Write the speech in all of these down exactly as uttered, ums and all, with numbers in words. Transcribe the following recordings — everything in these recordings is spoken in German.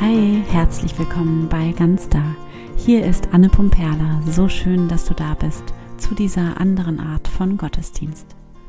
Hi, herzlich willkommen bei Ganz Da. Hier ist Anne Pumperla. So schön, dass du da bist zu dieser anderen Art von Gottesdienst.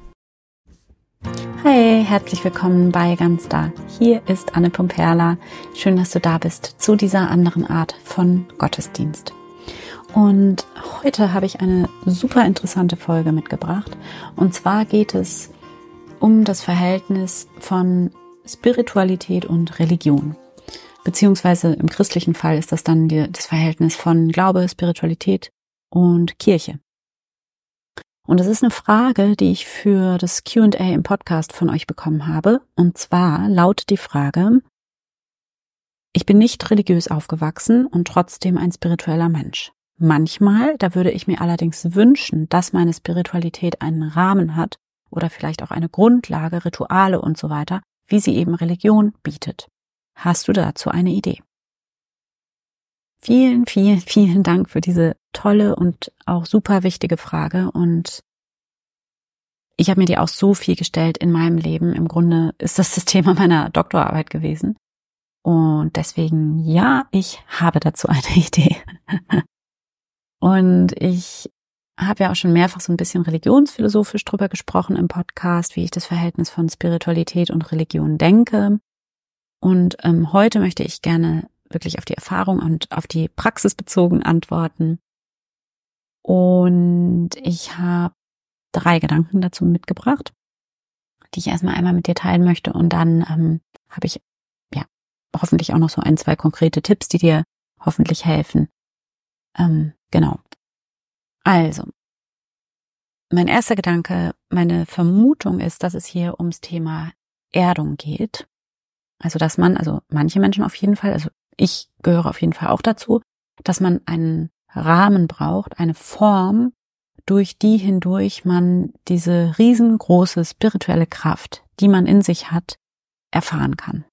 Hi, herzlich willkommen bei Ganz Da. Hier ist Anne Pumperla. Schön, dass du da bist zu dieser anderen Art von Gottesdienst. Und heute habe ich eine super interessante Folge mitgebracht. Und zwar geht es um das Verhältnis von Spiritualität und Religion. Beziehungsweise im christlichen Fall ist das dann die, das Verhältnis von Glaube, Spiritualität und Kirche. Und es ist eine Frage, die ich für das Q and A im Podcast von euch bekommen habe. Und zwar lautet die Frage: Ich bin nicht religiös aufgewachsen und trotzdem ein spiritueller Mensch. Manchmal, da würde ich mir allerdings wünschen, dass meine Spiritualität einen Rahmen hat oder vielleicht auch eine Grundlage, Rituale und so weiter, wie sie eben Religion bietet. Hast du dazu eine Idee? Vielen, vielen, vielen Dank für diese tolle und auch super wichtige Frage. Und ich habe mir die auch so viel gestellt in meinem Leben. Im Grunde ist das das Thema meiner Doktorarbeit gewesen. Und deswegen, ja, ich habe dazu eine Idee. Und ich habe ja auch schon mehrfach so ein bisschen religionsphilosophisch drüber gesprochen im Podcast, wie ich das Verhältnis von Spiritualität und Religion denke. Und ähm, heute möchte ich gerne wirklich auf die Erfahrung und auf die Praxis bezogen antworten. Und ich habe drei Gedanken dazu mitgebracht, die ich erstmal einmal mit dir teilen möchte. Und dann ähm, habe ich ja hoffentlich auch noch so ein, zwei konkrete Tipps, die dir hoffentlich helfen. Ähm, genau. Also, mein erster Gedanke, meine Vermutung ist, dass es hier ums Thema Erdung geht. Also, dass man, also manche Menschen auf jeden Fall, also ich gehöre auf jeden Fall auch dazu, dass man einen Rahmen braucht, eine Form, durch die hindurch man diese riesengroße spirituelle Kraft, die man in sich hat, erfahren kann.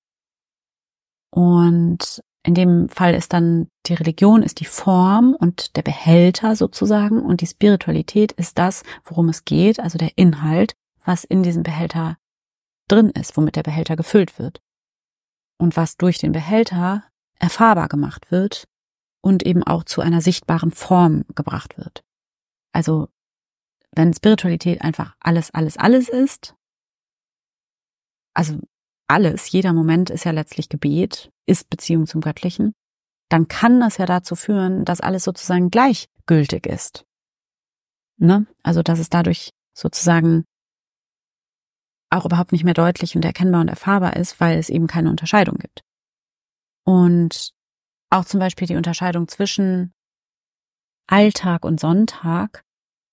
Und in dem Fall ist dann die Religion ist die Form und der Behälter sozusagen, und die Spiritualität ist das, worum es geht, also der Inhalt, was in diesem Behälter drin ist, womit der Behälter gefüllt wird. Und was durch den Behälter erfahrbar gemacht wird und eben auch zu einer sichtbaren Form gebracht wird. Also wenn Spiritualität einfach alles, alles, alles ist, also alles, jeder Moment ist ja letztlich Gebet, ist Beziehung zum Göttlichen, dann kann das ja dazu führen, dass alles sozusagen gleichgültig ist. Ne? Also dass es dadurch sozusagen auch überhaupt nicht mehr deutlich und erkennbar und erfahrbar ist, weil es eben keine Unterscheidung gibt. Und auch zum Beispiel die Unterscheidung zwischen Alltag und Sonntag,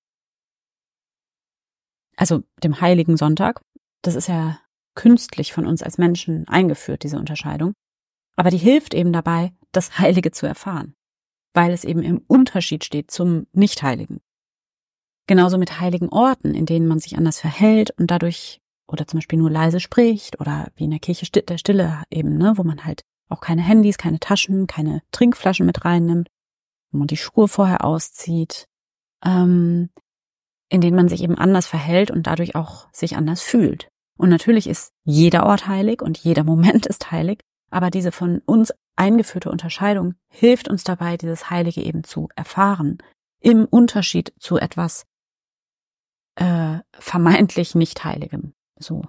also dem Heiligen Sonntag, das ist ja künstlich von uns als Menschen eingeführt, diese Unterscheidung, aber die hilft eben dabei, das Heilige zu erfahren, weil es eben im Unterschied steht zum Nicht-Heiligen. Genauso mit heiligen Orten, in denen man sich anders verhält und dadurch oder zum Beispiel nur leise spricht oder wie in der Kirche der Stille eben, ne, wo man halt auch keine Handys, keine Taschen, keine Trinkflaschen mit reinnimmt, wo man die Schuhe vorher auszieht, ähm, in denen man sich eben anders verhält und dadurch auch sich anders fühlt. Und natürlich ist jeder Ort heilig und jeder Moment ist heilig, aber diese von uns eingeführte Unterscheidung hilft uns dabei, dieses Heilige eben zu erfahren, im Unterschied zu etwas äh, vermeintlich nicht Heiligem. So.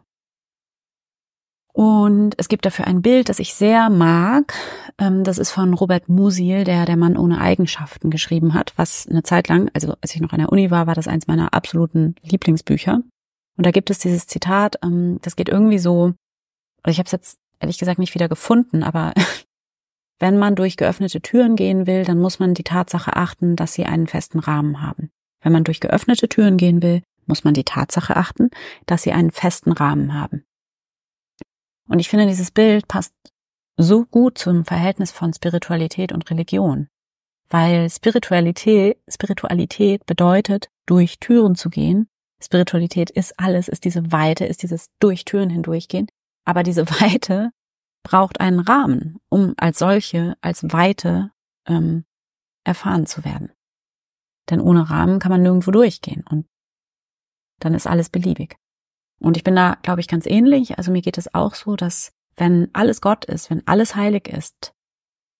Und es gibt dafür ein Bild, das ich sehr mag. Das ist von Robert Musil, der Der Mann ohne Eigenschaften geschrieben hat, was eine Zeit lang, also als ich noch an der Uni war, war das eins meiner absoluten Lieblingsbücher. Und da gibt es dieses Zitat, das geht irgendwie so, ich habe es jetzt ehrlich gesagt nicht wieder gefunden, aber wenn man durch geöffnete Türen gehen will, dann muss man die Tatsache achten, dass sie einen festen Rahmen haben. Wenn man durch geöffnete Türen gehen will, muss man die Tatsache achten, dass sie einen festen Rahmen haben. Und ich finde, dieses Bild passt so gut zum Verhältnis von Spiritualität und Religion, weil Spiritualität, Spiritualität bedeutet, durch Türen zu gehen. Spiritualität ist alles, ist diese Weite, ist dieses durch Türen hindurchgehen, aber diese Weite braucht einen Rahmen, um als solche, als Weite ähm, erfahren zu werden. Denn ohne Rahmen kann man nirgendwo durchgehen und dann ist alles beliebig. Und ich bin da, glaube ich, ganz ähnlich. Also mir geht es auch so, dass wenn alles Gott ist, wenn alles heilig ist,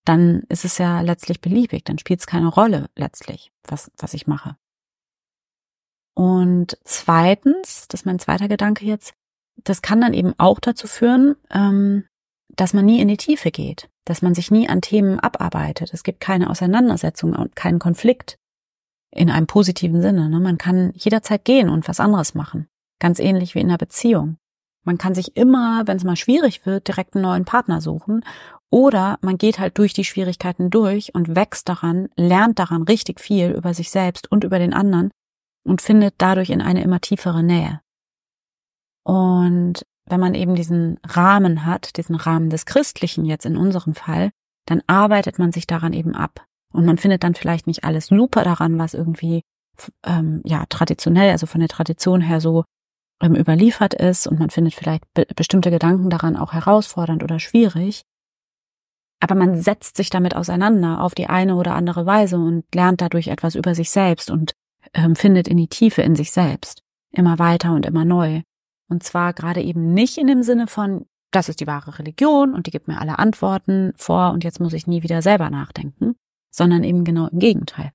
dann ist es ja letztlich beliebig, dann spielt es keine Rolle letztlich, was, was ich mache. Und zweitens, das ist mein zweiter Gedanke jetzt, das kann dann eben auch dazu führen, ähm, dass man nie in die Tiefe geht, dass man sich nie an Themen abarbeitet. Es gibt keine Auseinandersetzung und keinen Konflikt in einem positiven Sinne. Ne? Man kann jederzeit gehen und was anderes machen, ganz ähnlich wie in einer Beziehung. Man kann sich immer, wenn es mal schwierig wird, direkt einen neuen Partner suchen oder man geht halt durch die Schwierigkeiten durch und wächst daran, lernt daran richtig viel über sich selbst und über den anderen und findet dadurch in eine immer tiefere Nähe. Und wenn man eben diesen Rahmen hat, diesen Rahmen des Christlichen jetzt in unserem Fall, dann arbeitet man sich daran eben ab. Und man findet dann vielleicht nicht alles super daran, was irgendwie ähm, ja traditionell, also von der Tradition her so ähm, überliefert ist. Und man findet vielleicht be- bestimmte Gedanken daran auch herausfordernd oder schwierig. Aber man setzt sich damit auseinander auf die eine oder andere Weise und lernt dadurch etwas über sich selbst und ähm, findet in die Tiefe in sich selbst. Immer weiter und immer neu. Und zwar gerade eben nicht in dem Sinne von, das ist die wahre Religion und die gibt mir alle Antworten vor und jetzt muss ich nie wieder selber nachdenken, sondern eben genau im Gegenteil.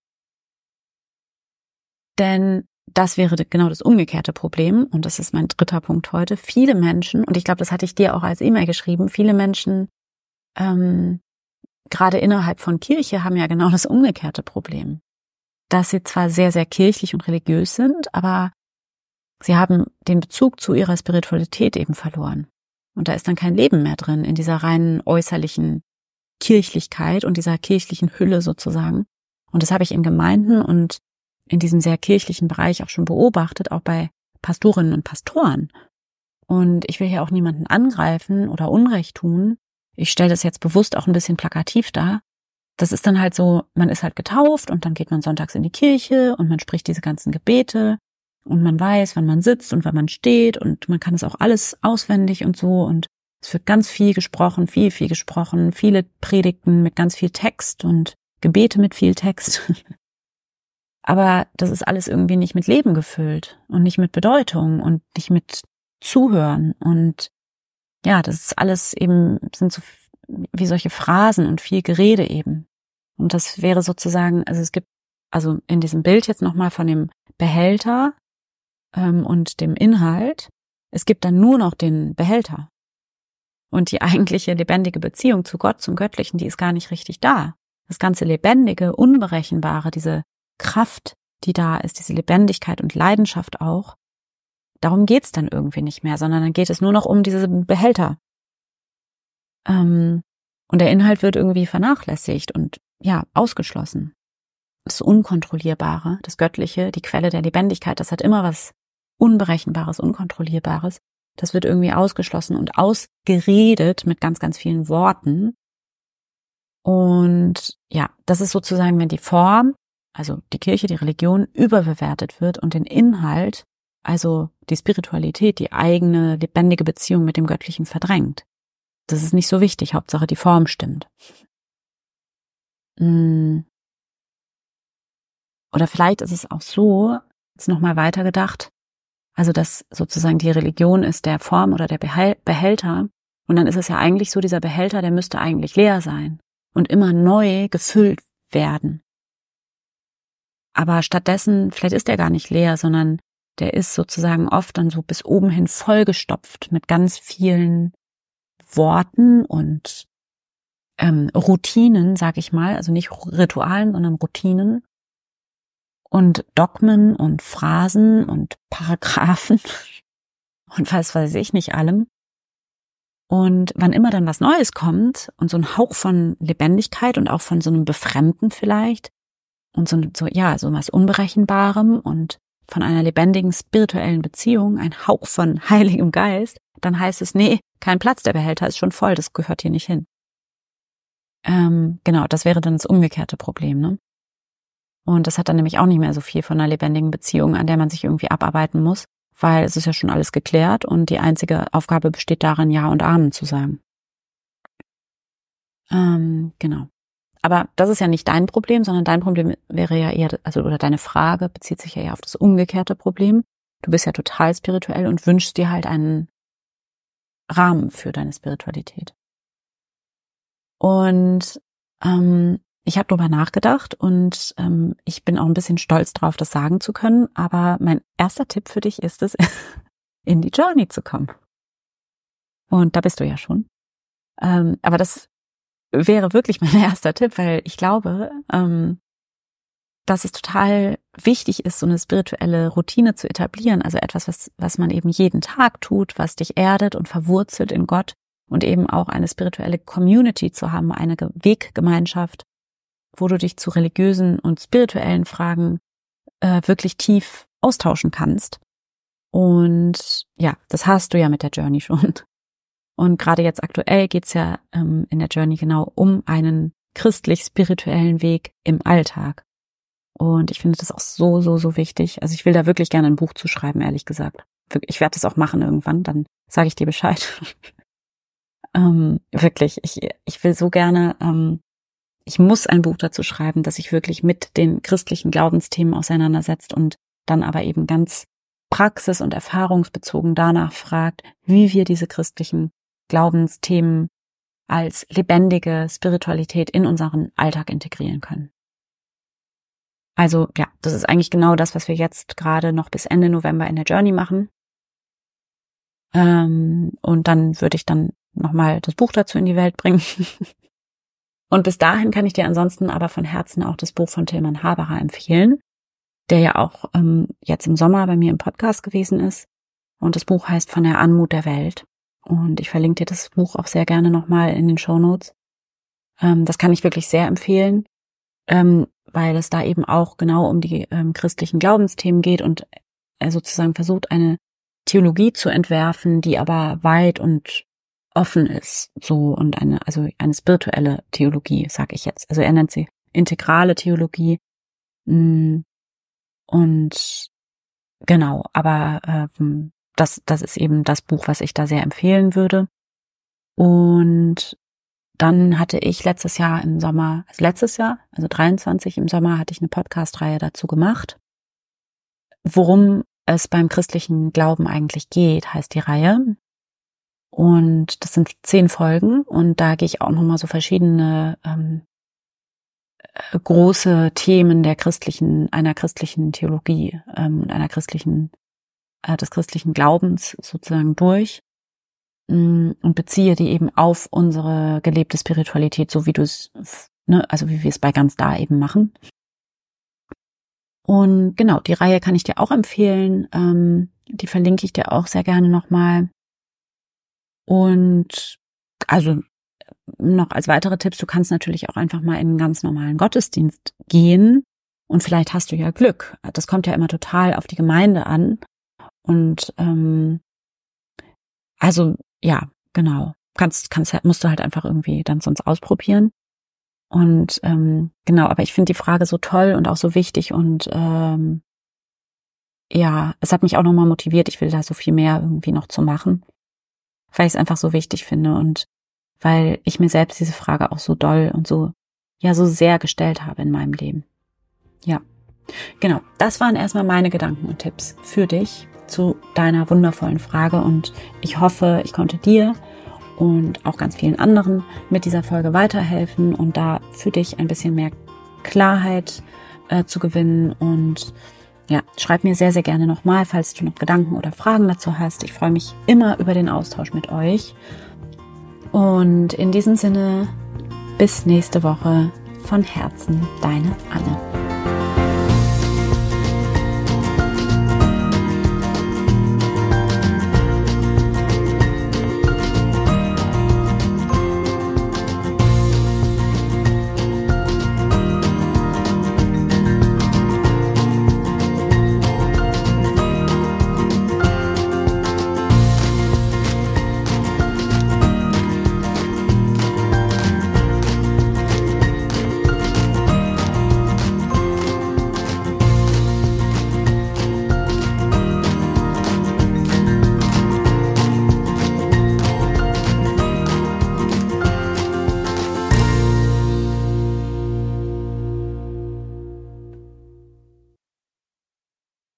Denn das wäre genau das umgekehrte Problem und das ist mein dritter Punkt heute. Viele Menschen, und ich glaube, das hatte ich dir auch als E-Mail geschrieben, viele Menschen, ähm, gerade innerhalb von Kirche, haben ja genau das umgekehrte Problem. Dass sie zwar sehr, sehr kirchlich und religiös sind, aber sie haben den Bezug zu ihrer Spiritualität eben verloren. Und da ist dann kein Leben mehr drin in dieser reinen äußerlichen Kirchlichkeit und dieser kirchlichen Hülle sozusagen. Und das habe ich in Gemeinden und in diesem sehr kirchlichen Bereich auch schon beobachtet, auch bei Pastorinnen und Pastoren. Und ich will hier auch niemanden angreifen oder Unrecht tun. Ich stelle das jetzt bewusst auch ein bisschen plakativ dar. Das ist dann halt so, man ist halt getauft und dann geht man sonntags in die Kirche und man spricht diese ganzen Gebete und man weiß, wann man sitzt und wann man steht und man kann es auch alles auswendig und so und es wird ganz viel gesprochen, viel, viel gesprochen, viele Predigten mit ganz viel Text und Gebete mit viel Text. Aber das ist alles irgendwie nicht mit Leben gefüllt und nicht mit Bedeutung und nicht mit Zuhören und ja, das ist alles eben, sind so wie solche Phrasen und viel Gerede eben. Und das wäre sozusagen, also es gibt, also in diesem Bild jetzt nochmal von dem Behälter ähm, und dem Inhalt, es gibt dann nur noch den Behälter. Und die eigentliche lebendige Beziehung zu Gott, zum Göttlichen, die ist gar nicht richtig da. Das ganze Lebendige, Unberechenbare, diese Kraft, die da ist, diese Lebendigkeit und Leidenschaft auch, darum geht's dann irgendwie nicht mehr, sondern dann geht es nur noch um diese Behälter. Ähm, und der Inhalt wird irgendwie vernachlässigt und ja, ausgeschlossen. Das Unkontrollierbare, das Göttliche, die Quelle der Lebendigkeit, das hat immer was Unberechenbares, Unkontrollierbares. Das wird irgendwie ausgeschlossen und ausgeredet mit ganz, ganz vielen Worten. Und ja, das ist sozusagen, wenn die Form, also die Kirche, die Religion, überbewertet wird und den Inhalt, also die Spiritualität, die eigene lebendige Beziehung mit dem Göttlichen verdrängt. Das ist nicht so wichtig, Hauptsache die Form stimmt. Oder vielleicht ist es auch so, jetzt nochmal weitergedacht, also dass sozusagen die Religion ist der Form oder der Behälter und dann ist es ja eigentlich so, dieser Behälter, der müsste eigentlich leer sein und immer neu gefüllt werden. Aber stattdessen, vielleicht ist der gar nicht leer, sondern der ist sozusagen oft dann so bis oben hin vollgestopft mit ganz vielen Worten und ähm, Routinen, sag ich mal, also nicht Ritualen, sondern Routinen und Dogmen und Phrasen und Paragraphen und was weiß ich nicht allem. Und wann immer dann was Neues kommt und so ein Hauch von Lebendigkeit und auch von so einem Befremden vielleicht und so, so ja, so was Unberechenbarem und von einer lebendigen spirituellen Beziehung, ein Hauch von Heiligem Geist, dann heißt es, nee, kein Platz, der Behälter ist schon voll, das gehört hier nicht hin. Ähm, genau, das wäre dann das umgekehrte Problem, ne? Und das hat dann nämlich auch nicht mehr so viel von einer lebendigen Beziehung, an der man sich irgendwie abarbeiten muss, weil es ist ja schon alles geklärt und die einzige Aufgabe besteht darin, Ja und Amen zu sagen. Ähm, genau. Aber das ist ja nicht dein Problem, sondern dein Problem wäre ja eher, also oder deine Frage bezieht sich ja eher auf das umgekehrte Problem. Du bist ja total spirituell und wünschst dir halt einen Rahmen für deine Spiritualität. Und Ähm, ich habe darüber nachgedacht und ähm, ich bin auch ein bisschen stolz drauf, das sagen zu können. Aber mein erster Tipp für dich ist es, in die Journey zu kommen. Und da bist du ja schon. Ähm, aber das wäre wirklich mein erster Tipp, weil ich glaube, ähm, dass es total wichtig ist, so eine spirituelle Routine zu etablieren. Also etwas, was, was man eben jeden Tag tut, was dich erdet und verwurzelt in Gott und eben auch eine spirituelle Community zu haben, eine Weggemeinschaft, wo du dich zu religiösen und spirituellen Fragen äh, wirklich tief austauschen kannst. Und ja, das hast du ja mit der Journey schon. Und gerade jetzt aktuell geht's ja ähm, in der Journey genau um einen christlich-spirituellen Weg im Alltag. Und ich finde das auch so, so, so wichtig. Also ich will da wirklich gerne ein Buch zu schreiben, ehrlich gesagt. Ich werde das auch machen irgendwann, dann sage ich dir Bescheid. ähm, wirklich, ich, ich will so gerne, ähm, ich muss ein Buch dazu schreiben, das sich wirklich mit den christlichen Glaubensthemen auseinandersetzt und dann aber eben ganz praxis- und erfahrungsbezogen danach fragt, wie wir diese christlichen Glaubensthemen als lebendige Spiritualität in unseren Alltag integrieren können. Also ja, das ist eigentlich genau das, was wir jetzt gerade noch bis Ende November in der Journey machen. Ähm, und dann würde ich dann nochmal das Buch dazu in die Welt bringen. Und bis dahin kann ich dir ansonsten aber von Herzen auch das Buch von Tilman Haberer empfehlen, der ja auch ähm, jetzt im Sommer bei mir im Podcast gewesen ist. Und das Buch heißt Von der Anmut der Welt. Und ich verlinke dir das Buch auch sehr gerne nochmal in den Shownotes. Ähm, das kann ich wirklich sehr empfehlen. Ähm, weil es da eben auch genau um die ähm, christlichen Glaubensthemen geht und er sozusagen versucht, eine Theologie zu entwerfen, die aber weit und offen ist, so und eine, also eine spirituelle Theologie, sag ich jetzt. Also er nennt sie integrale Theologie. Und genau, aber ähm, das, das ist eben das Buch, was ich da sehr empfehlen würde. Und dann hatte ich letztes Jahr im Sommer, also letztes Jahr, also dreiundzwanzig im Sommer, hatte ich eine Podcast-Reihe dazu gemacht. Worum es beim christlichen Glauben eigentlich geht, heißt die Reihe. Und das sind zehn Folgen und da gehe ich auch nochmal so verschiedene ähm, große Themen der christlichen, einer christlichen Theologie ähm, und einer christlichen, äh, des christlichen Glaubens sozusagen durch. Und beziehe die eben auf unsere gelebte Spiritualität, so wie du es, ne, also wie wir es bei Ganz Da eben machen. Und genau, die Reihe kann ich dir auch empfehlen, ähm, die verlinke ich dir auch sehr gerne nochmal. Und also noch als weitere Tipps, du kannst natürlich auch einfach mal in einen ganz normalen Gottesdienst gehen und vielleicht hast du ja Glück. Das kommt ja immer total auf die Gemeinde an und ähm, also ja, genau. Kannst, kannst, musst du halt einfach irgendwie dann sonst ausprobieren. Und ähm, genau, aber ich finde die Frage so toll und auch so wichtig und ähm, ja, es hat mich auch nochmal motiviert. Ich will da so viel mehr irgendwie noch zu machen, weil ich es einfach so wichtig finde und weil ich mir selbst diese Frage auch so doll und so, ja, so sehr gestellt habe in meinem Leben. Ja, genau. Das waren erstmal meine Gedanken und Tipps für dich zu deiner wundervollen Frage und ich hoffe, ich konnte dir und auch ganz vielen anderen mit dieser Folge weiterhelfen und da für dich ein bisschen mehr Klarheit äh, zu gewinnen und ja, schreib mir sehr, sehr gerne nochmal, falls du noch Gedanken oder Fragen dazu hast. Ich freue mich immer über den Austausch mit euch und in diesem Sinne bis nächste Woche von Herzen, deine Anne.